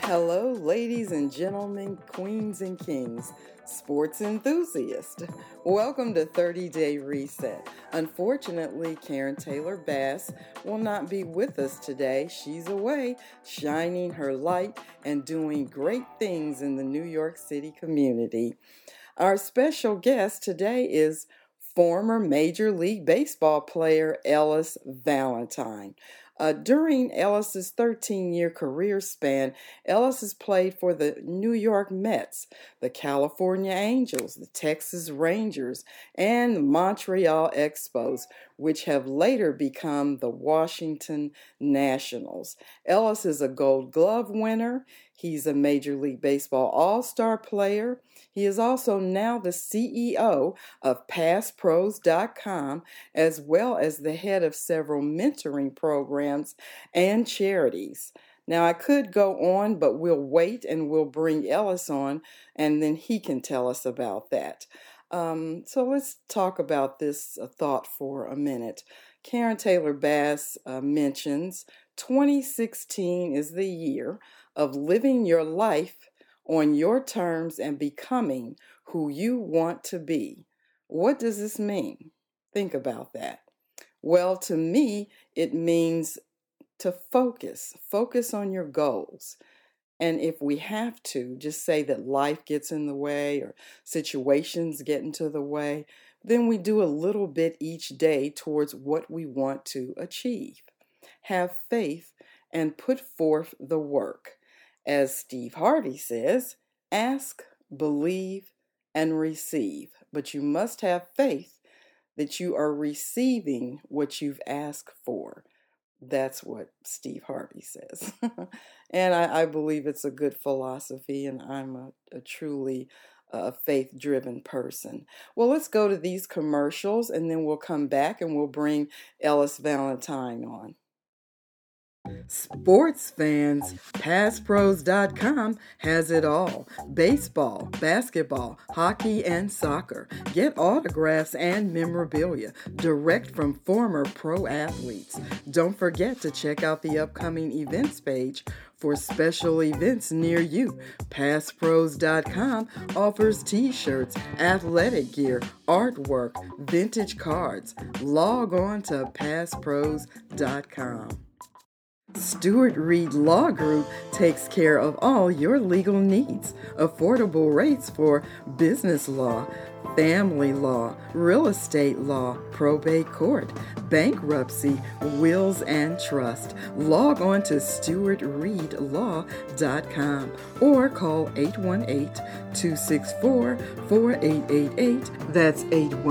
Hello, ladies and gentlemen, queens and kings, sports enthusiasts. Welcome to 30 Day Reset. Unfortunately, Karen Taylor Bass will not be with us today. She's away, shining her light and doing great things in the New York City community. Our special guest today is former Major League Baseball player Ellis Valentine. During Ellis's 13-year career span, Ellis has played for the New York Mets, the California Angels, the Texas Rangers, and the Montreal Expos, which have later become the Washington Nationals. Ellis is a Gold Glove winner. He's a Major League Baseball All-Star player. He is also now the CEO of PassPros.com, as well as the head of several mentoring programs and charities. Now, I could go on, but we'll wait and we'll bring Ellis on, and then he can tell us about that. So let's talk about this thought for a minute. Karen Taylor Bass mentions 2016 is the year of living your life on your terms and becoming who you want to be. What does this mean? Think about that. Well, to me, it means to focus on your goals. And if we have to, just say that life gets in the way or situations get into the way, then we do a little bit each day towards what we want to achieve. Have faith and put forth the work. As Steve Harvey says, ask, believe, and receive. But you must have faith that you are receiving what you've asked for. That's what Steve Harvey says. And I believe it's a good philosophy, and I'm a truly faith-driven person. Well, let's go to these commercials, and then we'll come back and we'll bring Ellis Valentine on. Sports fans, PassPros.com has it all. Baseball, basketball, hockey, and soccer. Get autographs and memorabilia direct from former pro athletes. Don't forget to check out the upcoming events page for special events near you. PassPros.com offers t-shirts, athletic gear, artwork, vintage cards. Log on to PassPros.com. Stewart Reed Law Group takes care of all your legal needs. Affordable rates for business law, family law, real estate law, probate court, bankruptcy, wills and trust. Log on to stewartreedlaw.com or call 818-264-4888. That's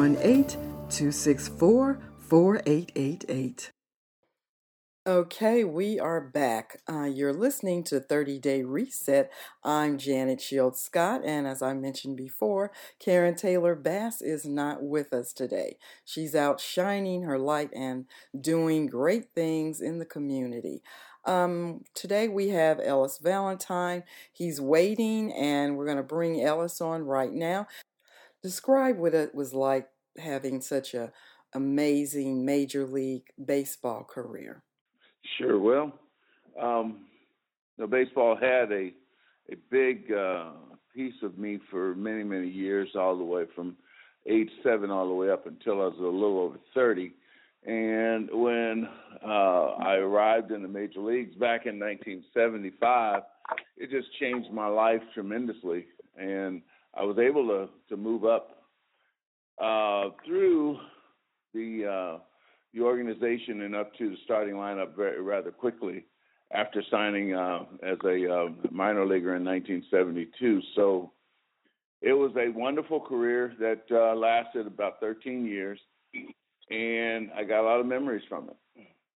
818-264-4888. Okay, we are back. You're listening to 30 Day Reset. I'm Janet Shields Scott, and as I mentioned before, Karen Taylor Bass is not with us today. She's out shining her light and doing great things in the community. Today we have Ellis Valentine. He's waiting, and we're going to bring Ellis on right now. Describe what it was like having such a amazing Major League Baseball career. Sure. Well, baseball had a big piece of me for many, many years, all the way from age 7 all the way up until I was a little over 30. And when I arrived in the major leagues back in 1975, it just changed my life tremendously. And I was able to move up through the organization and up to the starting lineup rather quickly after signing as a minor leaguer in 1972. So it was a wonderful career that lasted about 13 years, and I got a lot of memories from it.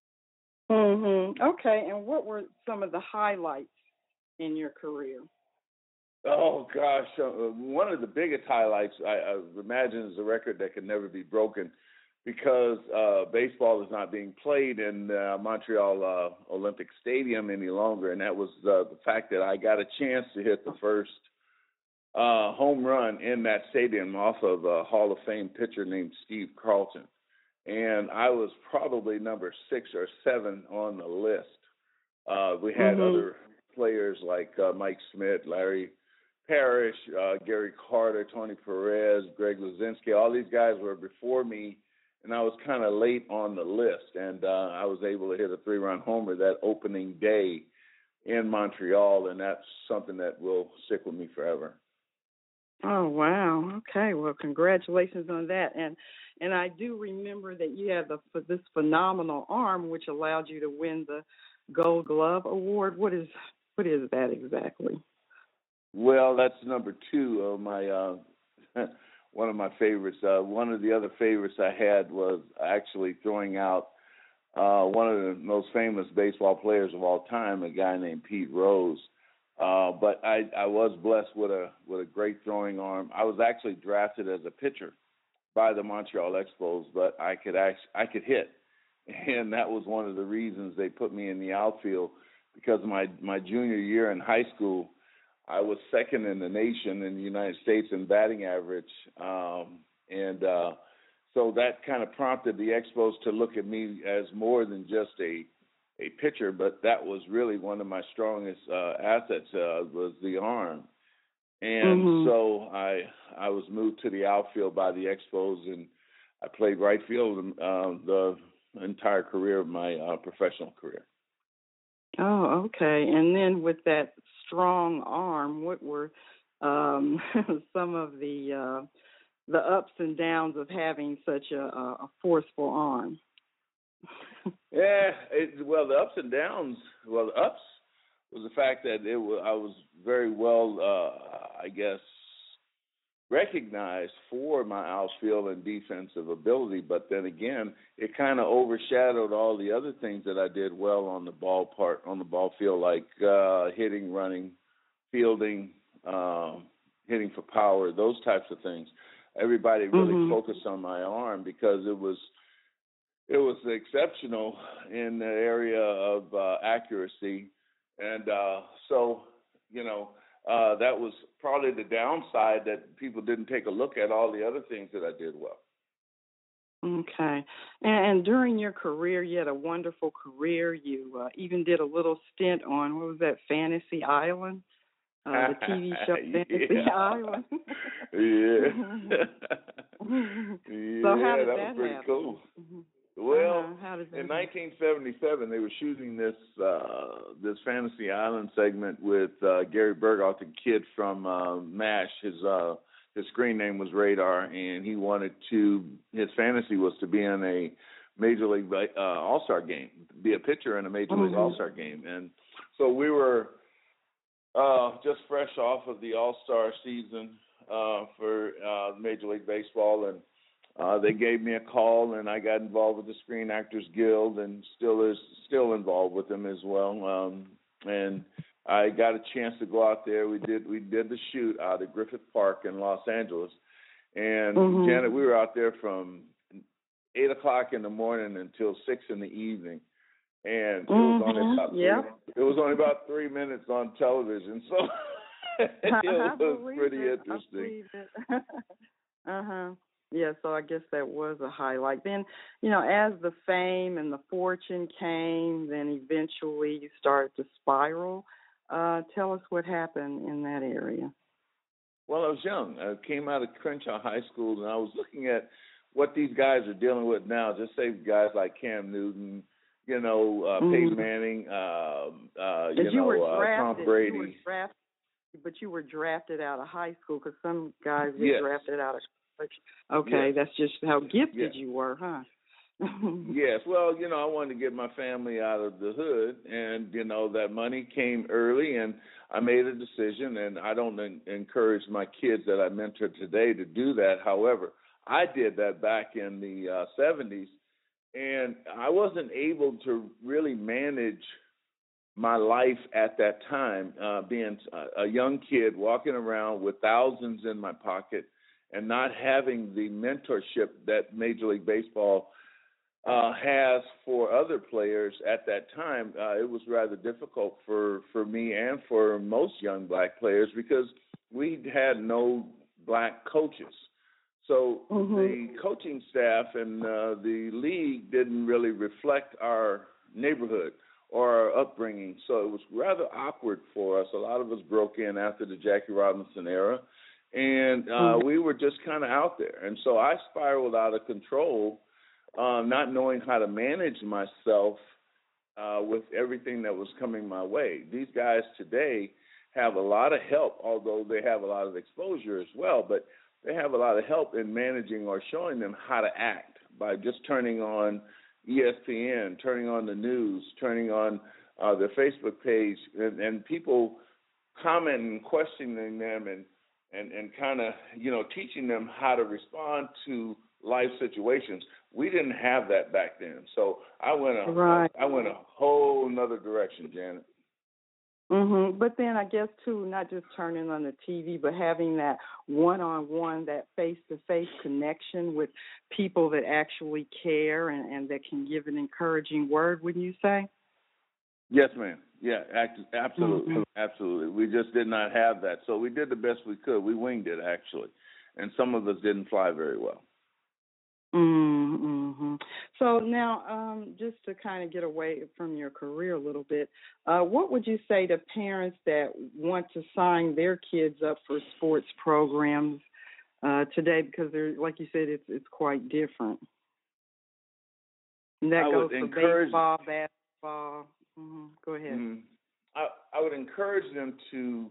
Okay, and what were some of the highlights in your career? Oh, gosh. One of the biggest highlights, I imagine, is a record that can never be broken, because baseball is not being played in Montreal Olympic Stadium any longer, and that was the fact that I got a chance to hit the first home run in that stadium off of a Hall of Fame pitcher named Steve Carlton. And I was probably number 6 or 7 on the list. We had other players like Mike Smith, Larry Parrish, Gary Carter, Tony Perez, Greg Luzinski. All these guys were before me, and I was kind of late on the list. And I was able to hit a 3-run homer that opening day in Montreal, and that's something that will stick with me forever. Oh, wow. Okay. Well, congratulations on that. And I do remember that you have this phenomenal arm, which allowed you to win the Gold Glove Award. What is that exactly? Well, that's number 2 of my one of my favorites. One of the other favorites I had was actually throwing out one of the most famous baseball players of all time, a guy named Pete Rose. But I was blessed with a great throwing arm. I was actually drafted as a pitcher by the Montreal Expos, but I could hit, and that was one of the reasons they put me in the outfield, because my junior year in high school, I was second in the nation in the United States in batting average, so that kind of prompted the Expos to look at me as more than just a pitcher, but that was really one of my strongest assets, was the arm. And so I was moved to the outfield by the Expos, and I played right field the entire career of my professional career. Oh, okay. And then with that strong arm, what were some of the ups and downs of having such a forceful arm? The ups and downs. Well, the ups was the fact that I was very well, I guess, recognized for my outfield and defensive ability. But then again, it kind of overshadowed all the other things that I did well on the ball field, like hitting, running, fielding, hitting for power, those types of things. Everybody really focused on my arm because it was exceptional in the area of accuracy. And so, that was probably the downside, that people didn't take a look at all the other things that I did well. Okay. And during your career, you had a wonderful career. You even did a little stint on, what was that, Fantasy Island? The TV show Fantasy Island. So how did that was pretty happen? cool. Well, in 1977, they were shooting this Fantasy Island segment with Gary Berghoff, the kid from MASH. His screen name was Radar, and his fantasy was to be in a Major League All-Star game, be a pitcher in a Major League All-Star game. And so we were just fresh off of the All-Star season for Major League Baseball, and they gave me a call, and I got involved with the Screen Actors Guild, and still involved with them as well. And I got a chance to go out there. We did the shoot out at Griffith Park in Los Angeles, and Janet, we were out there from 8:00 in the morning until 6 in the evening, and it was only about 3 minutes on television, so it was pretty interesting. Yeah, so I guess that was a highlight. Then, as the fame and the fortune came, then eventually you started to spiral. Tell us what happened in that area. Well, I was young. I came out of Crenshaw High School, and I was looking at what these guys are dealing with now. Just say guys like Cam Newton, Peyton Manning, Tom Brady. But you were drafted out of high school, because some guys get drafted out of college. Okay, that's just how gifted you were, huh? Yes. Well, I wanted to get my family out of the hood, and, that money came early, and I made a decision, and I don't encourage my kids that I mentor today to do that. However, I did that back in the 70s, and I wasn't able to really manage my life at that time, being a young kid walking around with thousands in my pocket and not having the mentorship that Major League Baseball has for other players at that time. It was rather difficult for me and for most young black players, because we had no black coaches. So the coaching staff and the league didn't really reflect our neighborhood or our upbringing. So it was rather awkward for us. A lot of us broke in after the Jackie Robinson era, and we were just kind of out there. And so I spiraled out of control, not knowing how to manage myself with everything that was coming my way. These guys today have a lot of help, although they have a lot of exposure as well, but they have a lot of help in managing or showing them how to act by just turning on ESPN, turning on the news, turning on their Facebook page, and people commenting and questioning them and kind of, teaching them how to respond to life situations. We didn't have that back then. So I went a whole nother direction, Janet. But then I guess, too, not just turning on the TV, but having that one-on-one, that face-to-face connection with people that actually care and that can give an encouraging word, wouldn't you say? Yes, ma'am. Yeah, absolutely. Absolutely. We just did not have that. So we did the best we could. We winged it, actually. And some of us didn't fly very well. So now, just to kind of get away from your career a little bit, what would you say to parents that want to sign their kids up for sports programs today? Because, like you said, it's quite different. And that goes for baseball, basketball. Go ahead. I would encourage them to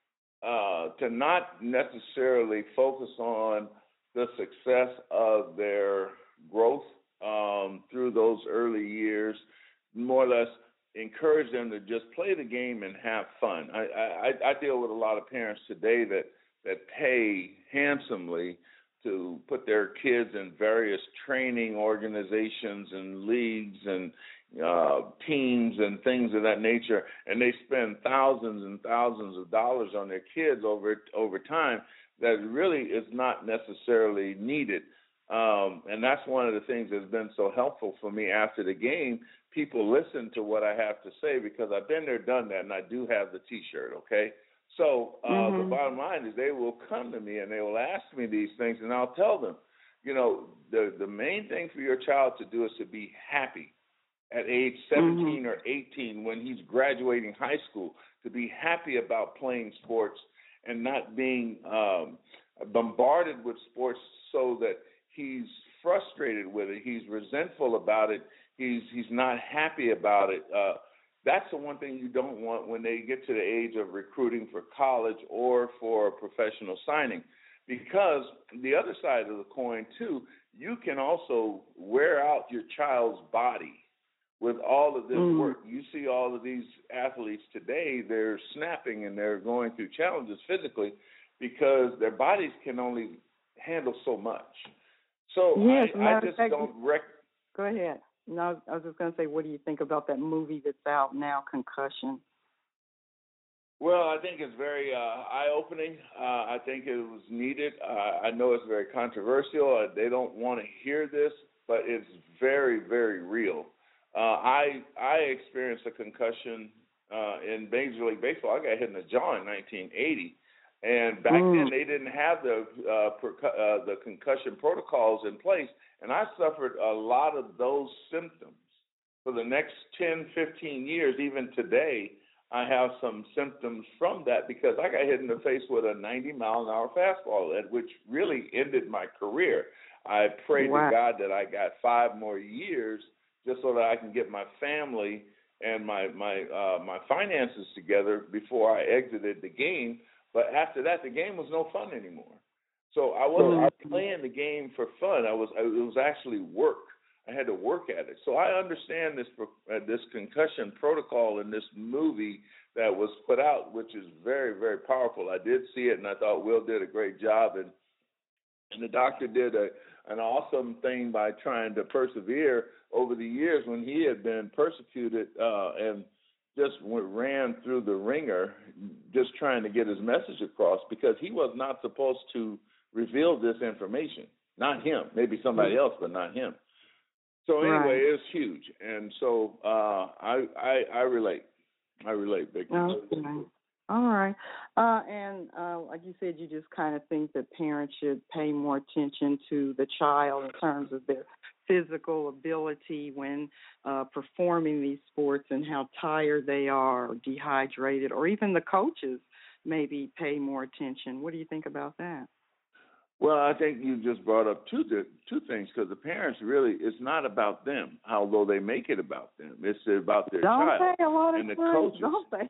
not necessarily focus on the success of their growth through those early years, more or less encourage them to just play the game and have fun. I deal with a lot of parents today that pay handsomely to put their kids in various training organizations and leagues and teams and things of that nature, and they spend thousands and thousands of dollars on their kids over time that really is not necessarily needed. And that's one of the things that's been so helpful for me after the game. People listen to what I have to say because I've been there, done that, and I do have the T-shirt, okay? So the bottom line is they will come to me and they will ask me these things, and I'll tell them, the main thing for your child to do is to be happy at age 17 or 18 when he's graduating high school, to be happy about playing sports and not being bombarded with sports so that he's frustrated with it, he's resentful about it, he's not happy about it. That's the one thing you don't want when they get to the age of recruiting for college or for professional signing. Because the other side of the coin, too, you can also wear out your child's body with all of this work. You see all of these athletes today, they're snapping and they're going through challenges physically because their bodies can only handle so much. So yes, I just don't Go ahead. No, I was just going to say, what do you think about that movie that's out now, Concussion? Well, I think it's very eye-opening. I think it was needed. I know it's very controversial. They don't want to hear this, but it's very, very real. I experienced a concussion in Major League Baseball. I got hit in the jaw in 1980, and back then they didn't have the concussion protocols in place, and I suffered a lot of those symptoms for the next 10, 15 years. Even today, I have some symptoms from that because I got hit in the face with a 90-mile-an-hour fastball, which really ended my career. I prayed to God that I got 5 more years just so that I can get my family and my finances together before I exited the game. But after that, the game was no fun anymore. So I wasn't playing the game for fun. It was actually work. I had to work at it. So I understand this concussion protocol in this movie that was put out, which is very, very powerful. I did see it, and I thought Will did a great job. And the doctor did an awesome thing by trying to persevere over the years when he had been persecuted and just ran through the ringer just trying to get his message across because he was not supposed to reveal this information. Not him. Maybe somebody else, but not him. So anyway, it's huge. And so I relate. I relate big time. Okay. All right. And like you said, you just kind of think that parents should pay more attention to the child in terms of their physical ability when performing these sports and how tired they are, or dehydrated, or even the coaches maybe pay more attention. What do you think about that? Well, I think you just brought up two things because the parents really, it's not about them, although they make it about them. It's about their Don't child say a lot of and the times. coaches. Don't say.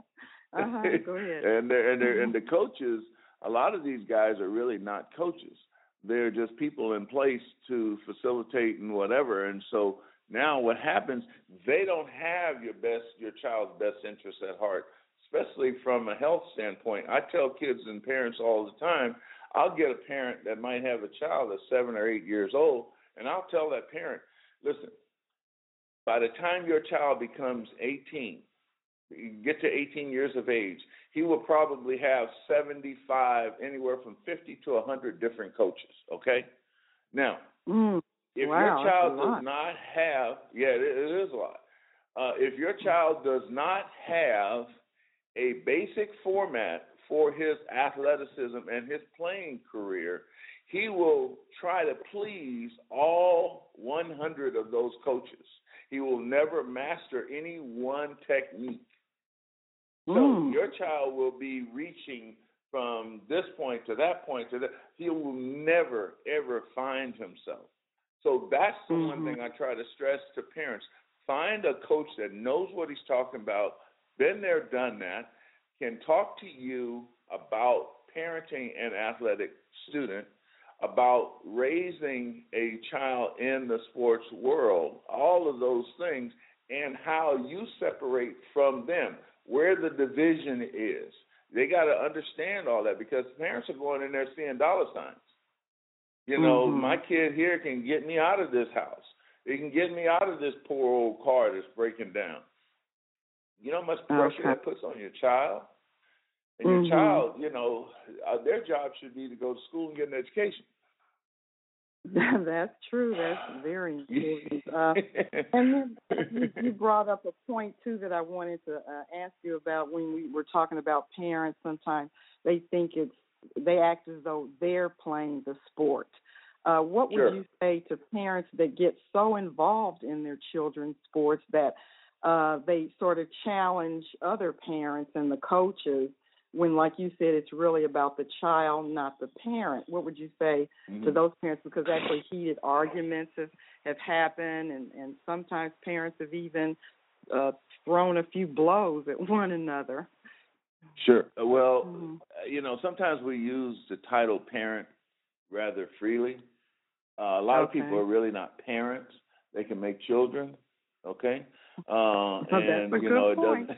Go ahead. and the coaches. A lot of these guys are really not coaches. They're just people in place to facilitate and whatever. And so now what happens? They don't have your child's best interest at heart, especially from a health standpoint. I tell kids and parents all the time. I'll get a parent that might have a child that's 7 or 8 years old, and I'll tell that parent, listen, by the time your child becomes 18, get to 18 years of age, he will probably have 75, anywhere from 50 to 100 different coaches, okay? Now, if your child does not have, it is a lot. If your child does not have a basic format for his athleticism and his playing career, he will try to please all 100 of those coaches. He will never master any one technique. So your child will be reaching from this point to that point to that. He will never, ever find himself. So that's the one thing I try to stress to parents. Find a coach that knows what he's talking about, been there, done that, can talk to you about parenting an athletic student, about raising a child in the sports world, all of those things, and how you separate from them, where the division is. They got to understand all that because parents are going in there seeing dollar signs. You know, my kid here can get me out of this house. It can get me out of this poor old car that's breaking down. You know how much pressure that puts on your child? And your child, you know, their job should be to go to school and get an education. That's true. That's very important. And then you brought up a point, too, that I wanted to ask you about when we were talking about parents. Sometimes they think they act as though they're playing the sport. What would you say to parents that get so involved in their children's sports that they sort of challenge other parents and the coaches when, like you said, it's really about the child, not the parent? What would you say to those parents? Because actually heated arguments have happened, and sometimes parents have even thrown a few blows at one another. Sure. Well, you know, sometimes we use the title parent rather freely. A lot of people are really not parents. They can make children, okay? And, you know, it doesn't.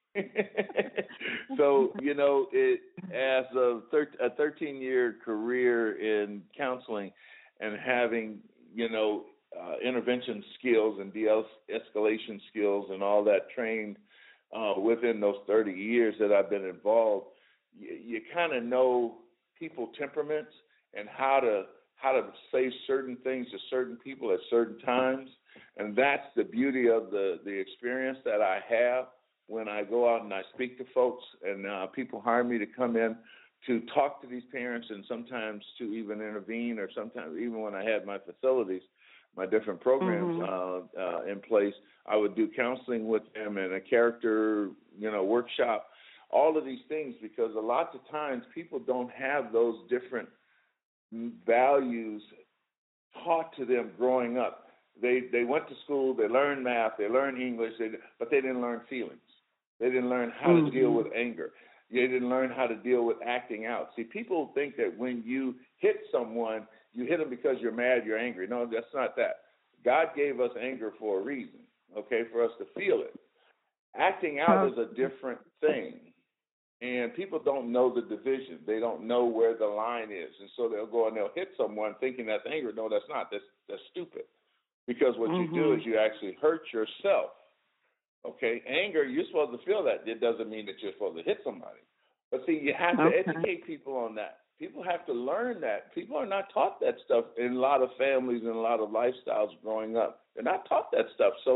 So, you know, as a 13-year career in counseling and having, you know, intervention skills and de-escalation skills and all that trained within those 30 years that I've been involved, you kind of know people temperaments and how to say certain things to certain people at certain times. And that's the beauty of the experience that I have when I go out and I speak to folks, and people hire me to come in to talk to these parents and sometimes to even intervene, or sometimes even when I had my facilities, my different programs in place, I would do counseling with them and a character, you know, workshop, all of these things, because a lot of times people don't have those different values taught to them growing up. They went to school, they learned math, they learned English, but they didn't learn feelings. They didn't learn how to deal with anger. They didn't learn how to deal with acting out. See, people think that when you hit someone, you hit them because you're mad, you're angry. No, that's not that. God gave us anger for a reason, okay, for us to feel it. Acting out is a different thing. And people don't know the division. They don't know where the line is. And so they'll go and they'll hit someone thinking that's anger. No, that's not. That's stupid. Because what you do is you actually hurt yourself. Okay, anger, you're supposed to feel that. It doesn't mean that you're supposed to hit somebody. But see, you have to educate people on that. People have to learn that. People are not taught that stuff in a lot of families and a lot of lifestyles growing up. They're not taught that stuff. So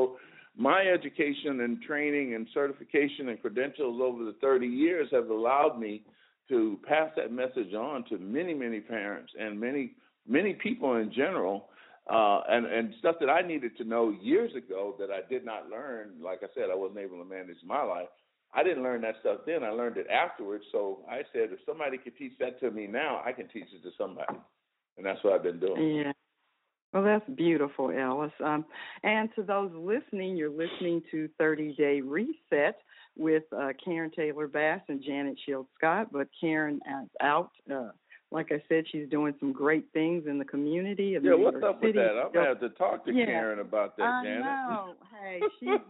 my education and training and certification and credentials over the 30 years have allowed me to pass that message on to many, many parents and many people in general, and stuff that I needed to know years ago that I did not learn. Like I said, I wasn't able to manage my life. I didn't learn that stuff then. I learned it afterwards. So I said, if somebody could teach that to me now, I can teach it to somebody. And that's what I've been doing. Yeah. Well, that's beautiful, Ellis. And to those listening, you're listening to 30 Day Reset with Karen Taylor Bass and Janet Shields Scott. But Karen is out. Like I said, she's doing some great things in the community of New York what's up City. with that? I'm going to have to talk to Karen about that, Janet. I know. Hey,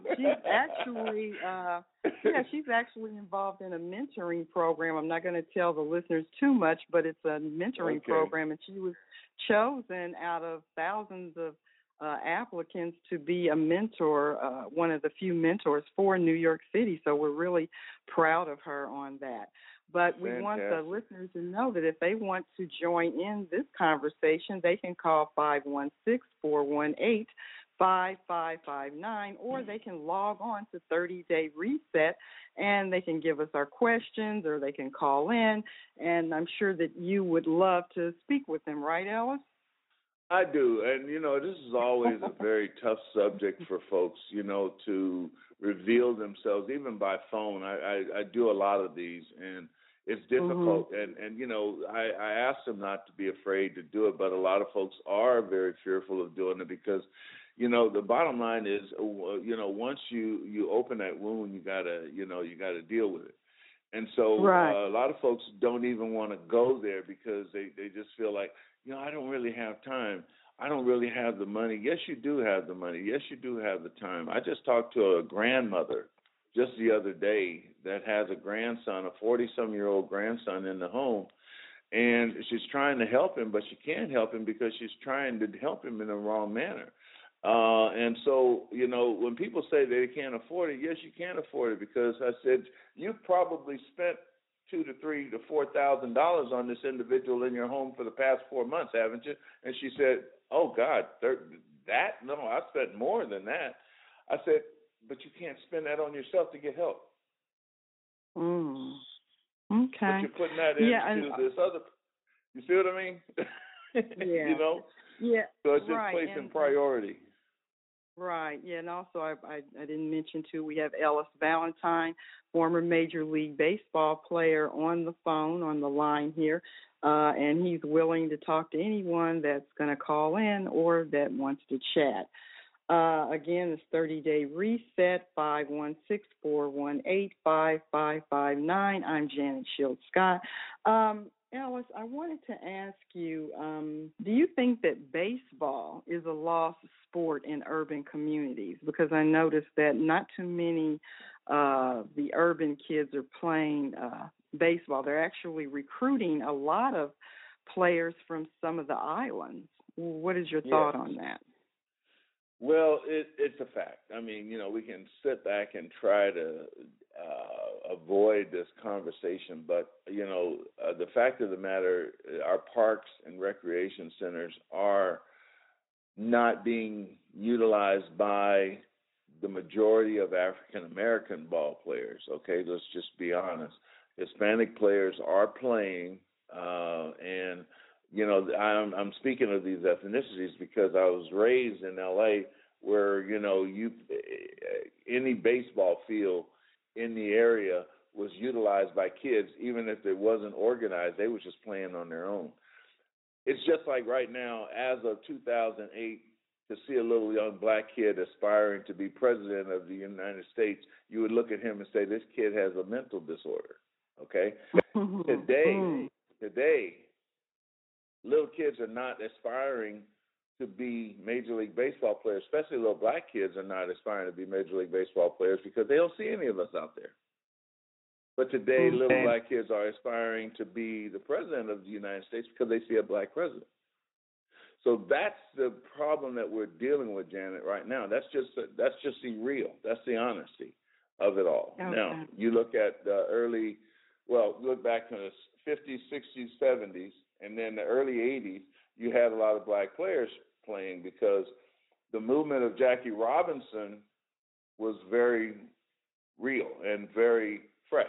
she's actually involved in a mentoring program. I'm not going to tell the listeners too much, but it's a mentoring program, and she was chosen out of thousands of applicants to be a mentor, one of the few mentors for New York City. So we're really proud of her on that. But we want the listeners to know that if they want to join in this conversation, they can call 516-418-5559, or they can log on to 30 Day Reset, and they can give us our questions, or they can call in, and I'm sure that you would love to speak with them, right, Ellis? I do, and, this is always a very tough subject for folks, to reveal themselves, even by phone. I do a lot of these, and it's difficult, and I ask them not to be afraid to do it, but a lot of folks are very fearful of doing it because, the bottom line is, once you open that wound, you gotta deal with it. And so a lot of folks don't even want to go there because they just feel like, I don't really have time. I don't really have the money. Yes, you do have the money. Yes, you do have the time. I just talked to a grandmother just the other day that has a grandson, a 40-some-year-old grandson in the home, and she's trying to help him, but she can't help him because she's trying to help him in the wrong manner. And so, when people say they can't afford it, yes, you can afford it, because I said, you've probably spent $2,000 to $3,000 to $4,000 on this individual in your home for the past 4 months, haven't you? And she said, oh, God, that? No, I spent more than that. I said, but you can't spend that on yourself to get help. Okay. But you're putting that into this other, you see what I mean? Yeah. Yeah. So it's just placing priority. Right. Yeah, and also I didn't mention, too, we have Ellis Valentine, former Major League Baseball player, on the phone, on the line here, and he's willing to talk to anyone that's going to call in or that wants to chat. Again, it's 30 Day Reset, 516-418-5559. I'm Janet Shields Scott. Ellis, I wanted to ask you, do you think that baseball is a lost sport in urban communities? Because I noticed that not too many the urban kids are playing baseball. They're actually recruiting a lot of players from some of the islands. What is your thought on that? Well, it's a fact. I mean, we can sit back and try to avoid this conversation, but, the fact of the matter, our parks and recreation centers are not being utilized by the majority of African American ball players. Okay, let's just be honest. Hispanic players are playing, and I'm speaking of these ethnicities because I was raised in L.A. where any baseball field in the area was utilized by kids, even if it wasn't organized. They were just playing on their own. It's just like right now, as of 2008, to see a little young black kid aspiring to be president of the United States, you would look at him and say, this kid has a mental disorder, okay? Today, little kids are not aspiring to be Major League Baseball players, especially little black kids are not aspiring to be Major League Baseball players because they don't see any of us out there. But today, little black kids are aspiring to be the president of the United States because they see a black president. So that's the problem that we're dealing with, Janet, right now. That's just the real. That's the honesty of it all. Okay. Now, you look at the look back to the 50s, 60s, 70s, and then the early 80s, you had a lot of black players playing because the movement of Jackie Robinson was very real and very fresh.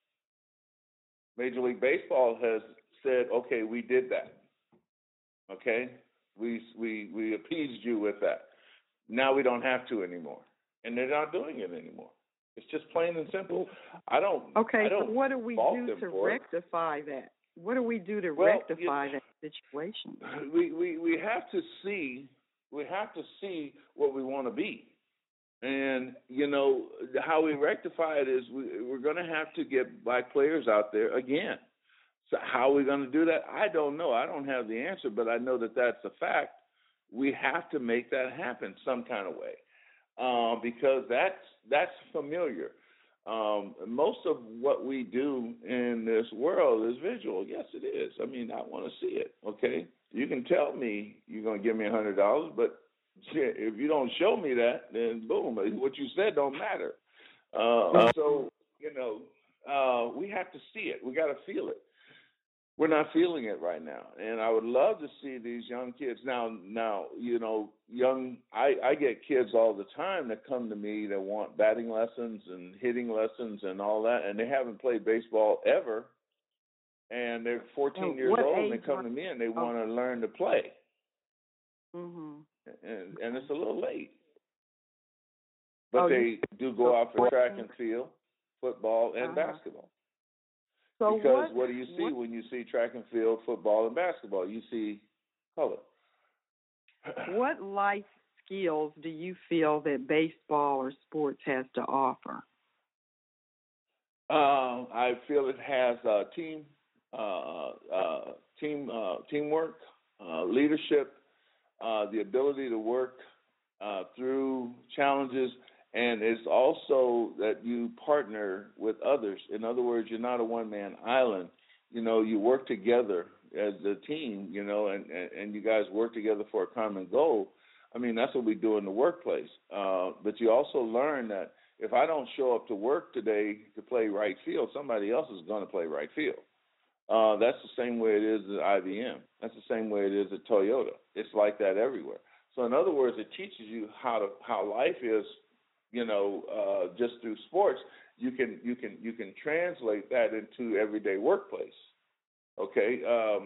Major League Baseball has said, okay, we did that. Okay, we appeased you with that. Now we don't have to anymore, and they're not doing it anymore. It's just plain and simple. I don't. Okay, I don't so what do we do to rectify that? What do we do to rectify that situation? We have to see. We have to see what we want to be. And, how we rectify it is we're going to have to get black players out there again. So how are we going to do that? I don't know. I don't have the answer, but I know that that's a fact. We have to make that happen some kind of way because that's familiar. Most of what we do in this world is visual. Yes, it is. I mean, I want to see it, okay? You can tell me you're going to give me $100, but if you don't show me that, then boom, what you said don't matter. So, we have to see it. We got to feel it. We're not feeling it right now. And I would love to see these young kids. Now, I get kids all the time that come to me that want batting lessons and hitting lessons and all that, and they haven't played baseball ever. And they're 14 years old, and they come to me and they want to learn to play. Mm-hmm. And it's a little late. But they do go out for track and field, football, and basketball. So because what do you see when you see track and field, football, and basketball? You see color. What life skills do you feel that baseball or sports has to offer? I feel it has teamwork, leadership, the ability to work through challenges. And it's also that you partner with others. In other words, you're not a one-man island. You work together as a team, and you guys work together for a common goal. I mean, that's what we do in the workplace. But you also learn that if I don't show up to work today to play right field, somebody else is going to play right field. That's the same way it is at IBM. That's the same way it is at Toyota. It's like that everywhere. So in other words, it teaches you how life is. Just through sports, you can translate that into everyday workplace. Okay,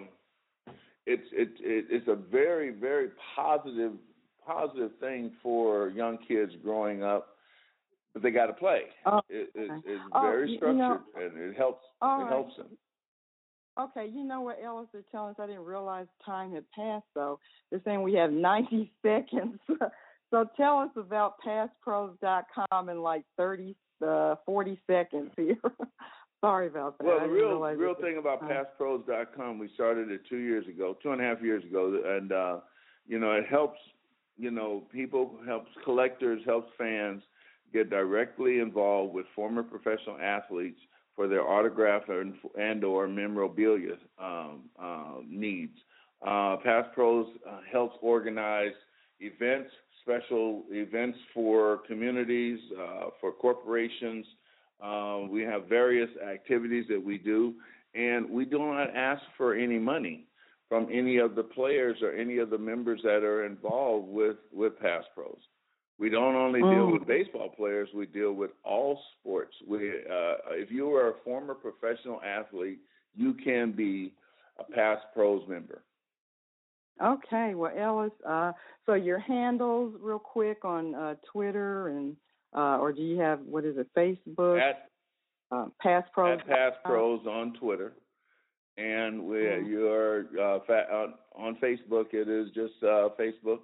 it's a very, very positive thing for young kids growing up, but they got to play. It's very structured, and it helps. It helps them. Okay, you know what, Ellis, they're telling us, I didn't realize time had passed, though. They're saying we have 90 seconds. So tell us about PassPros.com in like 40 seconds here. Sorry about that. Well, the real thing about PassPros.com, we started it 2.5 years ago, and, it helps, people, helps collectors, helps fans get directly involved with former professional athletes for their autograph and or memorabilia needs. Pass Pros helps organize events, special events for communities, for corporations. We have various activities that we do, and we do not ask for any money from any of the players or any of the members that are involved with Pass Pros. We don't only deal with baseball players, we deal with all sports. If you are a former professional athlete, you can be a Pass Pros member. Okay, well, Ellis, so your handles real quick on Twitter and or do you have, what is it, Facebook? Pass Pros. At Pass Pros on Twitter. And you're on Facebook, it is just Facebook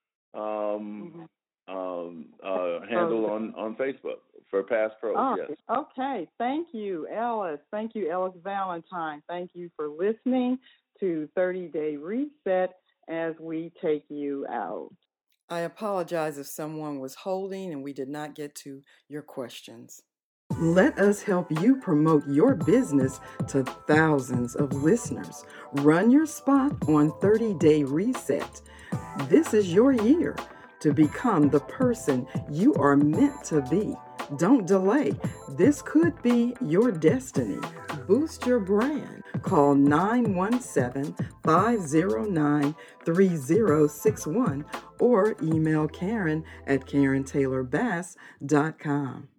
handle on Facebook for Pass Pros, yes. Okay, thank you, Ellis. Thank you, Ellis Valentine. Thank you for listening to 30-Day Reset as we take you out. I apologize if someone was holding and we did not get to your questions. Let us help you promote your business to thousands of listeners. Run your spot on 30-Day Reset. This is your year to become the person you are meant to be. Don't delay. This could be your destiny. Boost your brand. call 917-509-3061 or email Karen at KarenTaylorBass.com.